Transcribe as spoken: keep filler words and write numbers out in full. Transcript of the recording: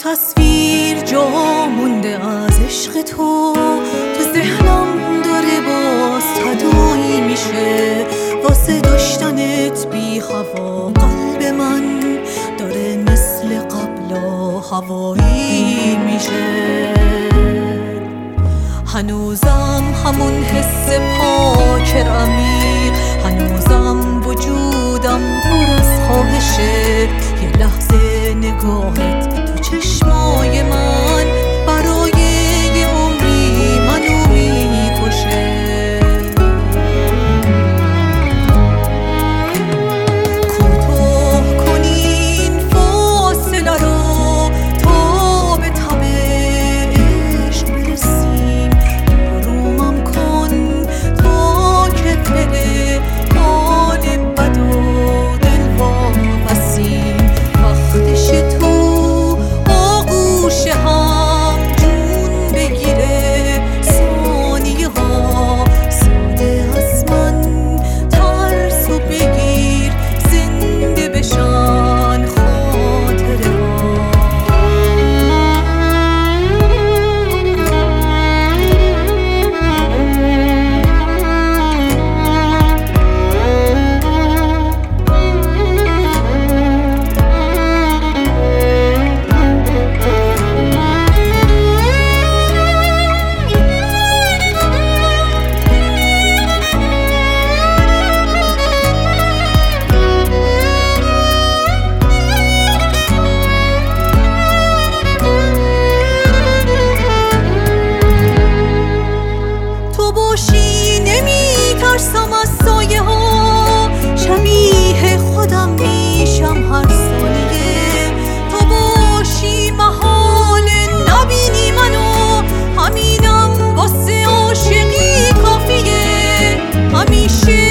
تصویر جا مونده از عشق تو، تو ذهنم داره باز تداعی میشه واسه داشتنت بی هوا. قلب من داره مثل قبلا هوایی میشه، هنوزم همون حس پاک عمیق، هنوزم وجودم پر از خواهشه. یه لحظه نگاهت تو چشمای من برای یه عمری منو میکشه. کوتاه کنی این فاصله رو تا به تب عشق برسیم، آرومم کن تا که بره حال بد و دل واپسیم. وقتش تو آغوش هم جون بگیره، ثانیه ها ساده از من ترسو بگیر، زنده بشن خاطره ها. تو باشی نمیترسم از سایه ها، شبیه خودم میشم هر ثانیه. تو باشی محال نبینی منو، همینم واسه عاشقی کافیه. همیشه